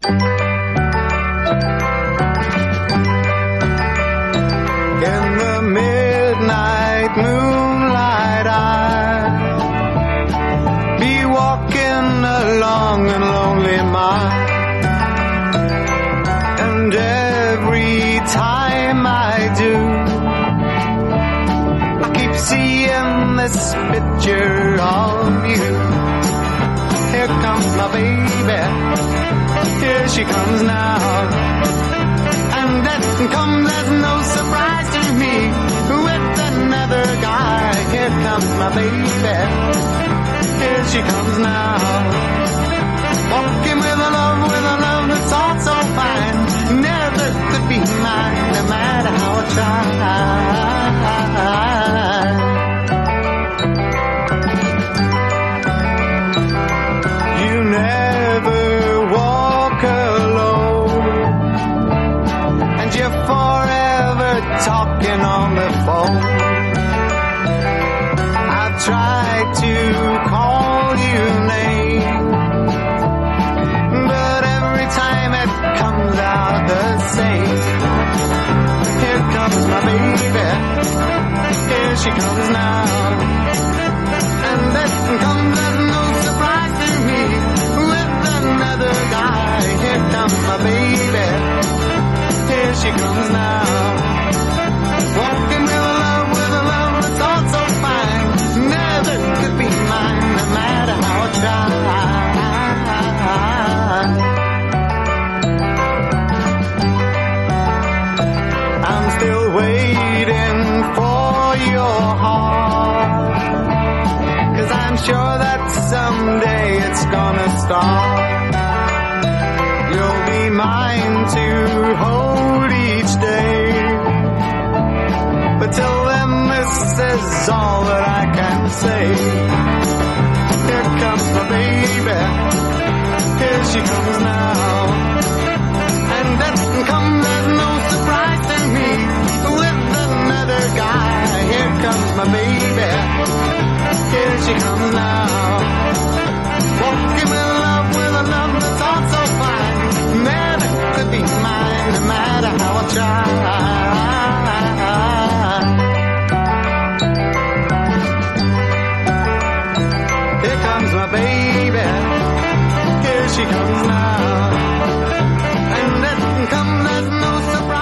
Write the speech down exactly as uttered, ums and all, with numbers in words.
In the midnight moonlight I'll be walking along a lonely mile, and every time I do I keep seeing this picture of you. Here comes my baby, here she comes now, and that comes as no surprise to me. With another guy, here comes my baby, here she comes now. Walking with a love, with a love that's all so fine, never could be mine, no matter how I try. You never walk alone, and you're forever talking on the phone. I've tried to call you name, but every time it comes out the same. Here comes my baby, here she comes now, and that comes as no surprise to me. With another guy, here comes my baby, here she comes now. Walking with a love, with a love that's all so fine, never could be mine, no matter how I try. I'm still waiting for your heart, 'cause I'm sure that someday it's gonna start. You'll be mine to hold each day, but till then this is all that I can say. Here comes my baby, here she comes now, and that comes as no surprise to me. With another guy, here comes my baby, here she comes now. Walking with love, with a love that's all so fine, never could be mine, no matter how I try. Here comes my baby, here she comes now, and that comes as no surprise.